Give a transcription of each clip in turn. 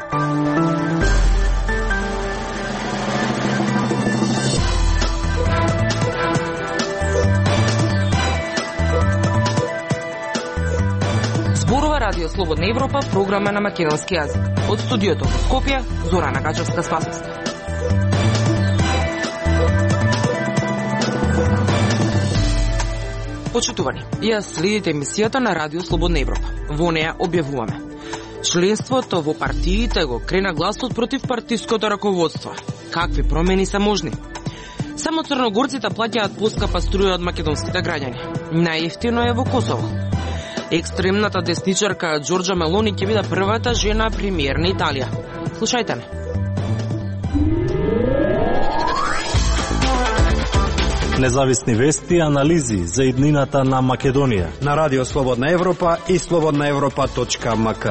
Зборува Радио Слободна Европа, програма на македонски јазик. Од студиото во Скопје, Зорана Гачевска-Спасовска. Почитувани, ја следите емисијата на Радио Слободна Европа. Во неја објавуваме: членството во партиите го крена гласот против партиското раководство. Какви промени се можни? Само црногорците плаќаат поскапа струја од македонските граѓани. Најевтино е во Косово. Екстремната десничарка Џорџа Мелони ќе биде првата жена премиер на Италија. Слушајте ме. Независни вести и анализи за иднината на Македонија на Радио Слободна Европа и slobodnaevropa.mk.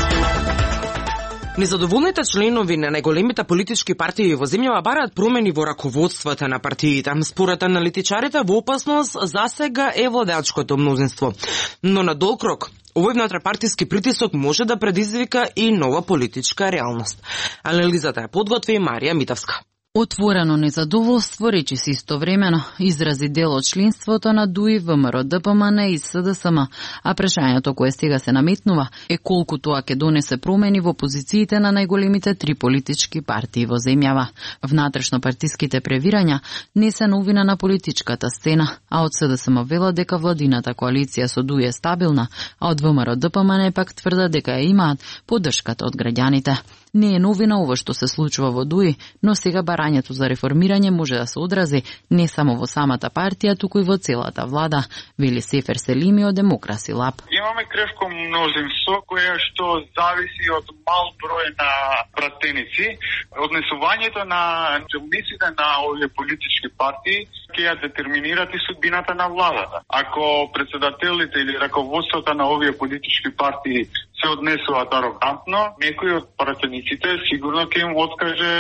Незадоволните членови на најголемите политички партии во земјава бараат промени во раководствата на партиите. Според аналитичарите, во опасност засега е владеачкото мнозинство. Но на долг рок, овој внатропартиски притисок може да предизвика и нова политичка реалност. Анализата ја подготви Марија Митовска. Отворено незадоволство, речи се истовремено, изрази дел од членството на ДУИ, ВМРО, ДПМН и СДСМ, а прашањето кое сега се наметнува е колку тоа ќе донесе промени во позициите на најголемите три политички партии во земјава. Внатрешнопартиските превирања не се новина на политичката сцена, а од СДСМ велат дека владината коалиција со ДУИ е стабилна, а од ВМРО, ДПМН пак тврдат дека ја имаат поддршката од граѓаните. Не е новина ова што се случува во ДУИ, но сега барањето за реформирање може да се одрази не само во самата партија, туку и во целата влада, вели Сефер Селими од Демокраси Лаб. Имаме кревко мнозинство кое што зависи од мал број на пратеници. Однесувањето на челниците на овие политички партии ќе ја детерминират и судбината на владата. Ако председателите или раководството на овие политички партии се однесуваат арогантно, некој од пратениците сигурно ќе им откаже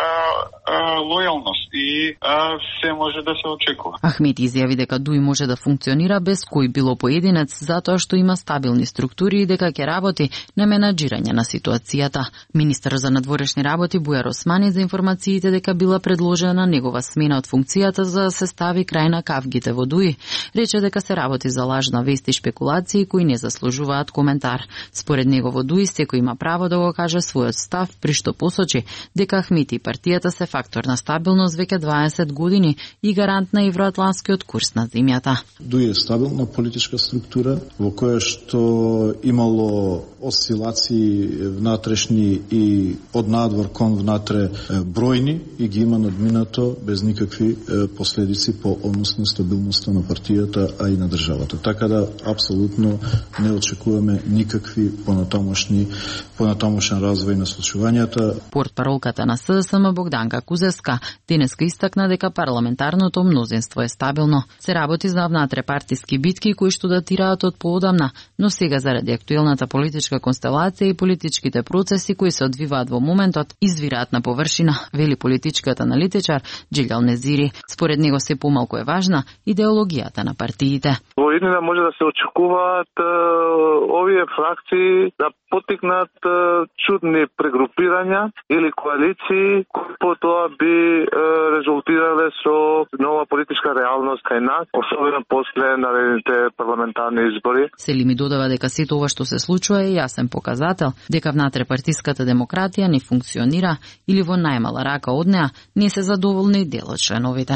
лојалност и се може да се очекува. Ахмет изјави дека ДУИ може да функционира без кој било поединец, затоа што има стабилни структури и дека ќе работи на менаџирање на ситуацијата. Министер за надворешни работи Бујар Османи за информациите дека била предложена негова смена од функцијата за да се стави крај на кавгите во ДУИ, рече дека се работи за лажна вест и шпекулации кои не заслужуваат коментар. Според него во ДУИ секој има право да го каже својот став, при што посочи дека Ахмет и партијата се фактор на стабилност веќе 20 години и гарант на евроатлантскиот курс на земјата. ДУИ е стабилна политичка структура во која што имало осцилации внатрешни и од надвор кон внатре бројни и ги има надминато без никакви последици по однос на стабилноста на партијата, а и на државата. Така да апсолутно не очекуваме никакви понатамошен развој на случувањата. Портпаролката на СДСМ Богданка Кузеска денеска истакна дека парламентарното мнозинство е стабилно. Се работи за внатрепартиски битки кои што датираат од поодамна, но сега заради актуелната политичка констелација и политичките процеси кои се одвиваат во моментот извираат на површина, вели политичкиот аналитичар Джилјал Незири. Според него се помалку е важна идеологијата на партиите. Во иднина може да се очекуваат овие фракции да потикнат чудни прегрупирања или коалиции кои потоа би резултирале со нова политичка реалност кај нас, особено после наредните парламентарни избори. Селими додава дека сето ова што се случува е јасен показател дека внатрепартиската демократија не функционира или во најмала рака од неа не се задоволни дел од членовите.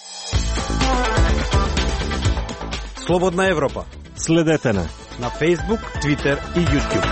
Слободна Европа. Следете на Facebook, Twitter и YouTube.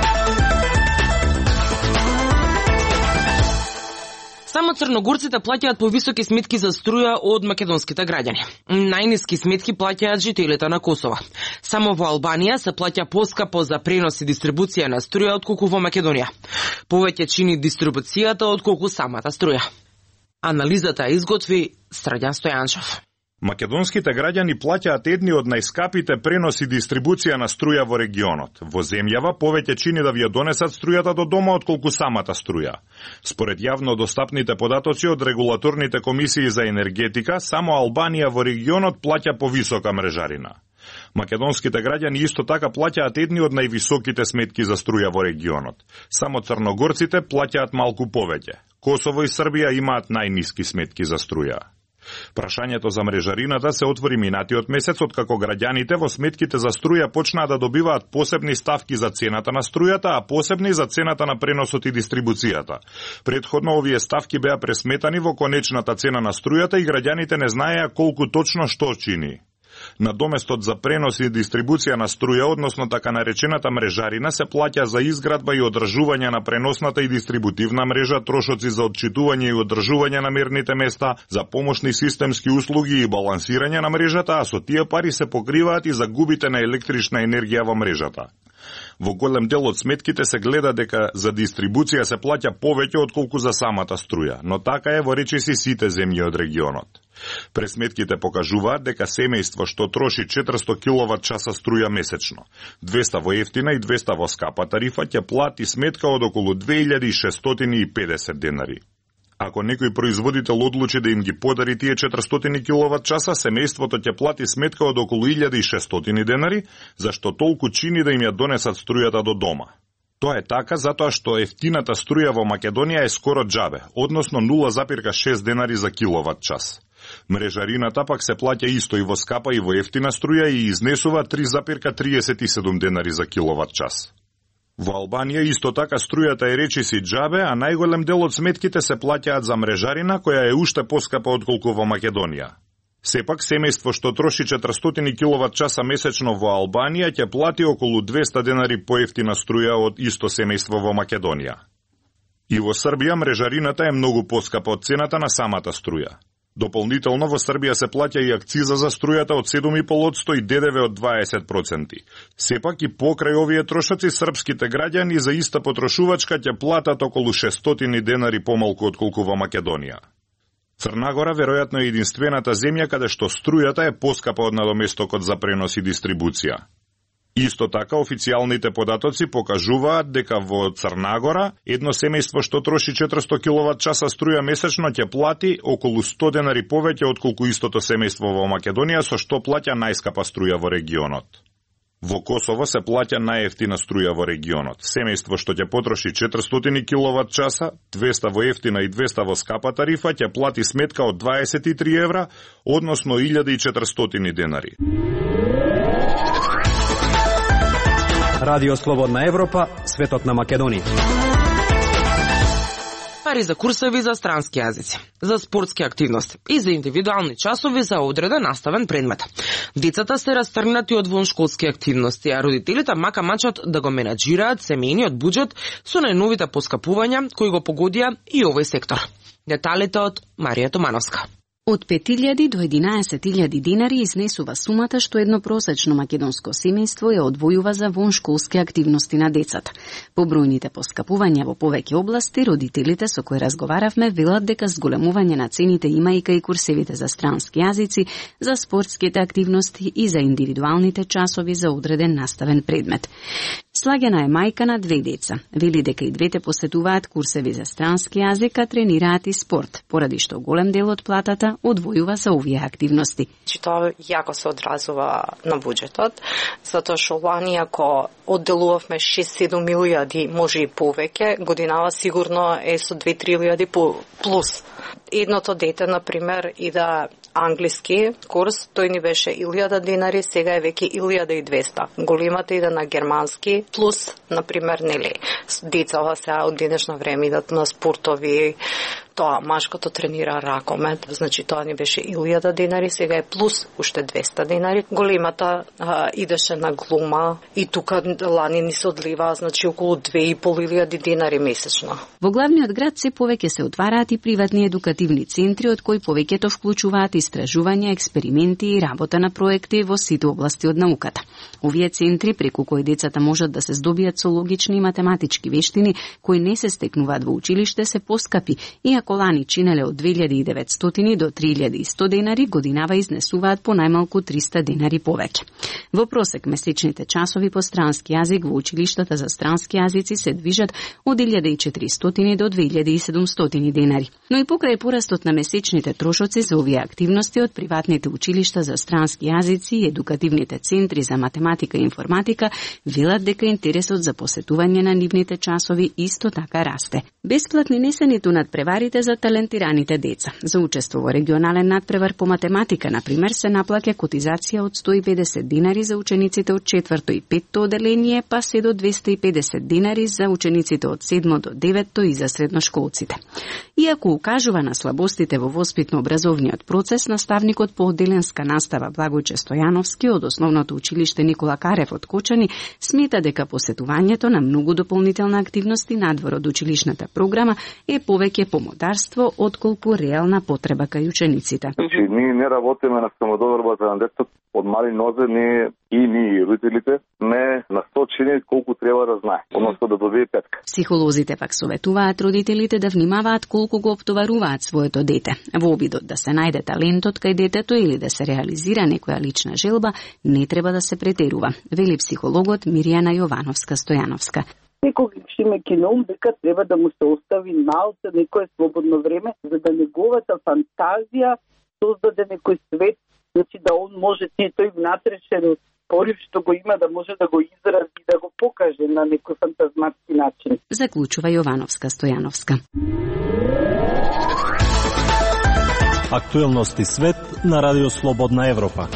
Само црногорците плаќаат повисоки сметки за струја од македонските граѓани. Најниски сметки плаќаат жителите на Косово. Само во Албанија се плаќа поскапо за пренос и дистрибуција на струја отколку во Македонија. Повеќе чини дистрибуцијата отколку самата струја. Анализата изготви Сраѓан Стојанчев. Македонските граѓани плаќаат едни од најскапите преноси и дистрибуција на струја во регионот. Во земјава повеќе чини да ви ја донесат струјата до дома отколку самата струја. Според јавно достапните податоци од регулаторните комисии за енергетика, само Албанија во регионот плаќа повисока мрежарина. Македонските граѓани исто така плаќаат едни од највисоките сметки за струја во регионот. Само црногорците плаќаат малку повеќе. Косово и Србија имаат најниски сметки за струја. Прашањето за мрежарината се отвори минатиот месец, откако граѓаните во сметките за струја почнаа да добиваат посебни ставки за цената на струјата, а посебни за цената на преносот и дистрибуцијата. Предходно овие ставки беа пресметани во конечната цена на струјата и граѓаните не знаеа колку точно што чини. Надоместот за пренос и дистрибуција на струја, односно така наречената мрежарина, се плаќа за изградба и одржување на преносната и дистрибутивна мрежа, трошоци за отчитување и одржување на мерните места, за помошни системски услуги и балансирање на мрежата, а со тие пари се покриваат и загубите на електрична енергија во мрежата. Во голем дел од сметките се гледа дека за дистрибуција се плаќа повеќе отколку за самата струја, но така е во речиси сите земји од регионот. Пресметките покажуваат дека семејство што троши 400 киловат-часа струја месечно, 200 во ефтина и 200 во скапа тарифа, ќе плати сметка од околу 2650 денари. Ако некој производител одлучи да им ги подари тие 400 киловат-часа, семејството ќе плати сметка од околу 1600 денари, зашто толку чини да им ја донесат струјата до дома. Тоа е така затоа што ефтината струја во Македонија е скоро џабе, односно 0,6 денари за киловат-час. Мрежарината пак се плаќа исто и во скапа и во ефтина струја и изнесува 3,37 денари за киловат-час. Во Албанија исто така струјата е речиси џабе, а најголем дел од сметките се плаќаат за мрежарина, која е уште поскапа отколку во Македонија. Сепак, семејство што троши 400 киловат-часа месечно во Албанија ќе плати околу 200 денари поевтина струја од исто семејство во Македонија. И во Србија мрежарината е многу поскапа од цената на самата струја. Дополнително во Србија се плаќа и акциза за струјата од 7,5% и ДДВ од 20%. Сепак и покрај овие трошоци српските граѓани за иста потрошувачка ќе платат околу 600 денари помалку отколку во Македонија. Црнагора веројатно е единствената земја каде што струјата е поскапа од надоместокот за пренос и дистрибуција. Исто така, официјалните податоци покажуваат дека во Црнагора едно семејство што троши 400 киловат-часа струја месечно ќе плати околу 100 денари повеќе отколку истото семејство во Македонија, со што плаќа најскапа струја во регионот. Во Косово се плаќа најефтина струја во регионот. Семејство што ќе потроши 400 киловат-часа, 200 во ефтина и 200 во скапа тарифа, ќе плати сметка од 23 евра, односно 1400 денари. Радио Слободна Европа, светот на Македонија. Пари за курсеви за странски јазици, за спортски активности и за индивидуални часови за одреден наставен предмет. Децата се растргнати од воншколски активности, а родителите мака мачат да го менаџираат семејниот буџет со најновите поскапувања кои го погодија и овој сектор. Деталите од Марија Томановска. Од 5.000 до 11.000 динари изнесува сумата што едно просечно македонско семејство ја одвојува за воншколски активности на децата. По бројните поскапувања во повеќе области, родителите со кои разговаравме велат дека зголемување на цените имајка и курсевите за странски јазици, за спортските активности и за индивидуалните часови за одреден наставен предмет. Слагена е мајка на 2 деца. Вели дека и двете посетуваат курсеви за странски јазик, а тренираат и спорт, поради што голем дел од платата одвојува за овие активности. Тоа јако се одразува на буџетот, затоа што лани ако одделувавме 6-7 милијади, може и повеќе, годинава сигурно е со 2-3 милијади плюс. Едното дете, например, ида англиски курс, тој ни беше 1000 денари, сега е веќе 1200. Големата иде на германски, плюс, например, нели, децава сега од денешно време идат на спортови, тоа машкото тренира ракомет, значи тоа ни беше 1000 денари, сега е плюс уште 200 денари. Големата идеше на глума и тука лани ни се одлива, значи околу 2500 денари месечно. Во главниот град се повеќе се отвараат и приватни едукативни центри, од кои повеќето вклучуваат истражувања, експерименти и работа на проекти во сите области од науката. Овие центри, преку кои децата можат да се здобијат со логични и математички вештини, кои не се стекнуваат во училиште, се поскапи, иако иако лани чинеле од 2900 до 3100 денари, годинава изнесуваат по најмалку 300 денари повеќе. Во просек месечните часови по странски јазик во училиштата за странски јазици се движат од 1400 до 2700 денари. Но и покрај порастот на месечните трошоци за овие активности од приватните училишта за странски јазици и едукативните центри за математика и информатика велат дека интересот за посетување на нивните часови исто така расте. Бесплатни не се ниту надпреварите за талентираните деца. За учество во регионален надпревар по математика, например, се наплаќа котизација од 150 динари за учениците од 4-то и 5-то оделение, па се до 250 динари за учениците од 7 до 9-то и за средношколците. Иако укажува на слабостите во воспитно-образовниот процес, наставникот по одделенска настава Благојче Стојановски од Основното училиште Никола Карев од Кочани смета дека посетувањето на многу дополнителна активности надвор од училишната програма е повеќе помодарство отколку реална потреба кај учениците. Ние не работиме на самодовербата на детето од мали нозе, ние родителите не насочени колку треба да знае, односно да добие петка. Психолозите пак советуваат родителите да внимаваат колку го оптоваруваат своето дете. Во обидот да се најде талентот кај детето или да се реализира некоја лична желба, не треба да се претерува, вели психологот Миријана Јовановска-Стојановска. Секогаш имајќи на ум дека треба да му се остави малце некое слободно време, за да неговата фантазија создаде некој свет, значи да он може тој внатрешен порив што го има да може да го изрази, да го покаже на некој фантазматски начин. Заклучува Јовановска-Стојановска. Актуелности свет на Радио Слободна Европа.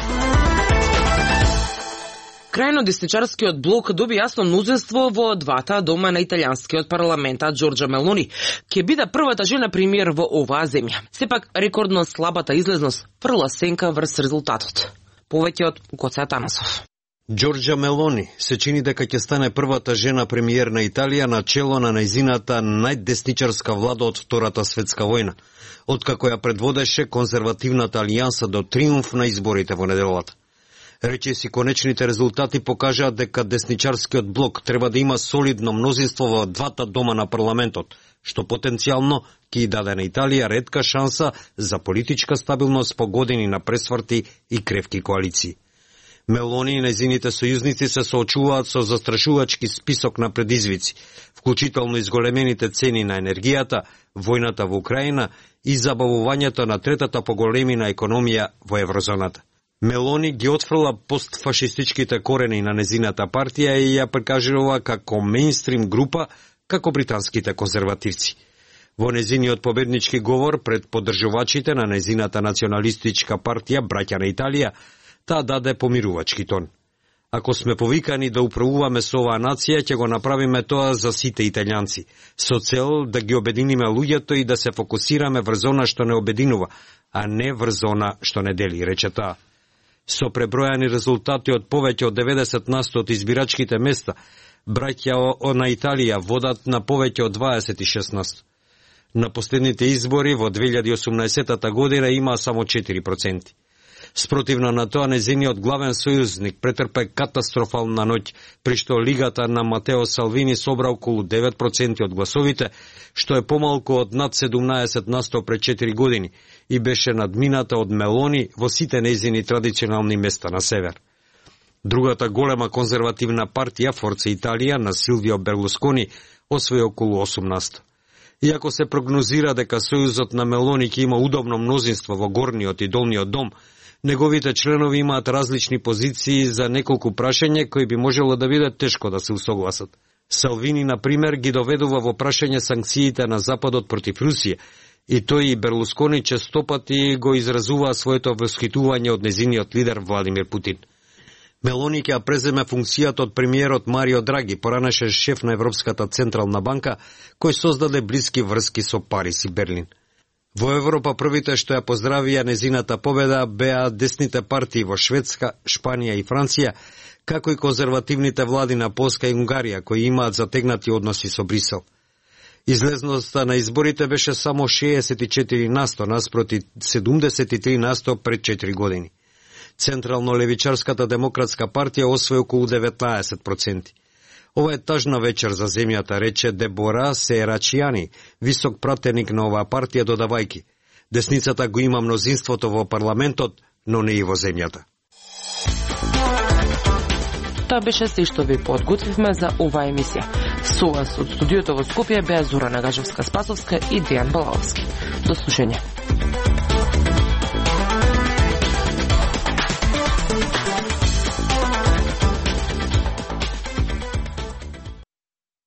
Крајно десничарскиот блок доби јасно мнозинство во двата дома на италијанскиот парламент, а Џорџа Мелони ќе биде првата жена премиер во оваа земја. Сепак рекордно слабата излезност фрла сенка врз резултатот. Повеќе од Гоце Атанасов. Џорџа Мелони се чини дека ќе стане првата жена премиер на Италија на чело на нејзината најдесничарска влада од Втората светска војна, откако ја предводеше конзервативната алијанса до триумф на изборите во неделата. Речиси конечните резултати покажаат дека десничарскиот блок треба да има солидно мнозинство во двата дома на парламентот, што потенцијално ќе даде на Италија ретка шанса за политичка стабилност по години на пресврти и кревки коалиции. Мелони и нејзините сојузници се соочуваат со застрашувачки список на предизвици, вклучително изголемените цени на енергијата, војната во Украина и забавувањето на третата по големина економија во еврозоната. Мелони ги отфрла постфашистичките корени на незината партија и ја прикажува како мејнстрим група, како британските конзервативци. Во незиниот победнички говор пред поддржувачите на незината националистичка партија Браќа на Италија, таа даде помирувачки тон. Ако сме повикани да управуваме со оваа нација, ќе го направиме тоа за сите италијанци, со цел да ги обединиме луѓето и да се фокусираме врз она што не обединува, а не врз она што не дели, рече таа. Со пребројани резултати од повеќе од 90% од избирачките места, Браќа на Италија водат на повеќе од 26%. На последните избори во 2018 година има само 4%. Спротивно на тоа, незиниот главен сојузник претрпе катастрофална ноќ, при што лигата на Матео Салвини собра околу 9% од гласовите, што е помалку од над 17% пред 4 години и беше надмината од Мелони во сите нејзини традиционални места на север. Другата голема конзервативна партија, Форца Италија, на Силвио Берлускони, освои околу 8%. Иако се прогнозира дека сојузот на Мелони ќе има удобно мнозинство во горниот и долниот дом, неговите членови имаат различни позиции за неколку прашања кои би можело да бидат тешко да се усогласат. Салвини, например, ги доведува во прашање санкциите на Западот против Русија, и тој и Берлускони честопати го изразуваа своето восхитување од незиниот лидер Владимир Путин. Мелони ќе преземе функцијата од премиерот Марио Драги, поранешен шеф на Европската централна банка, кој создаде блиски врски со Париз и Берлин. Во Европа првите што ја поздравија незината победа беа десните партии во Шведска, Шпанија и Франција, како и конзервативните влади на Полска и Унгарија, кои имаат затегнати односи со Брисел. Излезноста на изборите беше само 64% наспроти 73% пред 4 години. Централно-левичарската демократска партија освои околу 19%. Ова е тажна вечер за земјата, рече Дебора Серачијани, висок пратеник на оваа партија, додавајки: десницата го има мнозинството во парламентот, но не и во земјата. Тоа беше се што ви подготвивме за оваа емисија. Со вас од студиото во Скопје беа Зора Нагажевска-Спасовска и Дејан Балаловски. До слушање.